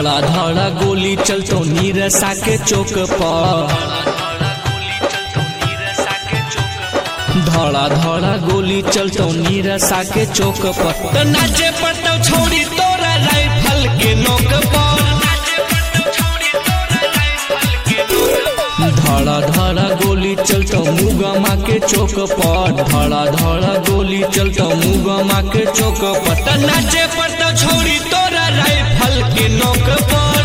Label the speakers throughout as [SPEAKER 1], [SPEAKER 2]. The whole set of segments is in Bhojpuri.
[SPEAKER 1] धड़ा धड़ा गोली चलतो नीरसा के चौक पर, धड़ा धड़ा गोली चलतो नीरसा के चौक पर, तो नाचे पड़तो छोड़ी तोरा राइफल के नोक पर, धड़ा धड़ा गोली चलतो मुगमा के चौक पर, धड़ा धड़ा गोली चलतो मुगमा के चौक पर, तो नाचे पड़तो छोड़ी तोरा राइफल के नोक पर,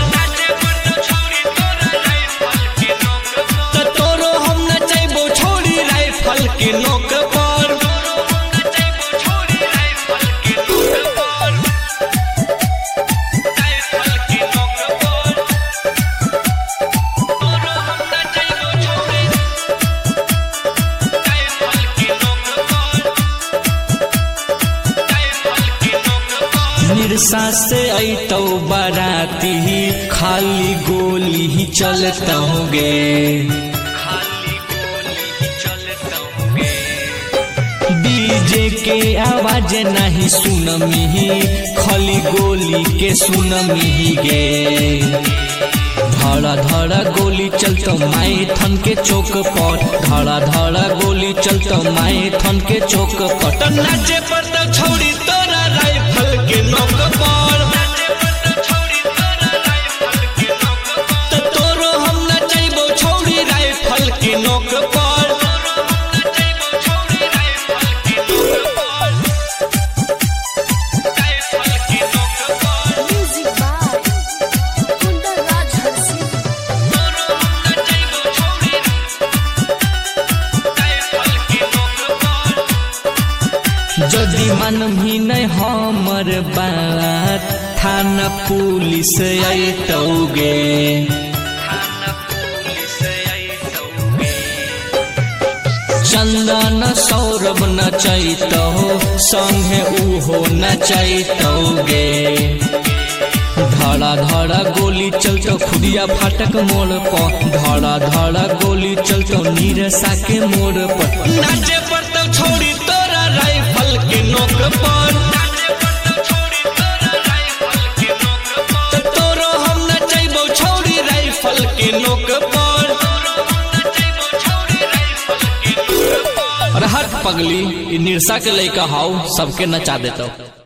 [SPEAKER 1] तो तोरो हम नचैबो छोड़ी राइफल के नोक पर। निरसा से अइतो बाराती खाली गोली ही चलता होगे, डीजे के आवाज नहीं सुनमी खाली गोली के सुनमी गे, धड़ा धड़ा गोली चलतो माइथन के चौक पर, धड़ा धड़ा गोली चलतो माइथन के चौक पर, तो नाचे पड़तो छोड़ी तोरा राइफल के नोक पर, तो तोरो हम नचैबो छोड़ी राइफल के नोक पर। जदि मन भी नहीं हमर बात थाना पुलिस अइतौगे, चंदन सौरभ नचैतो संगे उहो नचैतौगे, धड़ा धड़ा गोली चलतो खुदिया फाटक मोड़ पर, धड़ा धड़ा गोली चलतो नीरसा के मोड़ पर, नाचे पड़तो छोड़ी तोरा राइफल के नोक पर, तो तोरो हम नचैबो छोड़ी राइफल के नोक पर। और हर पगली निरसा के लइका हाउ सबके नचा देतो।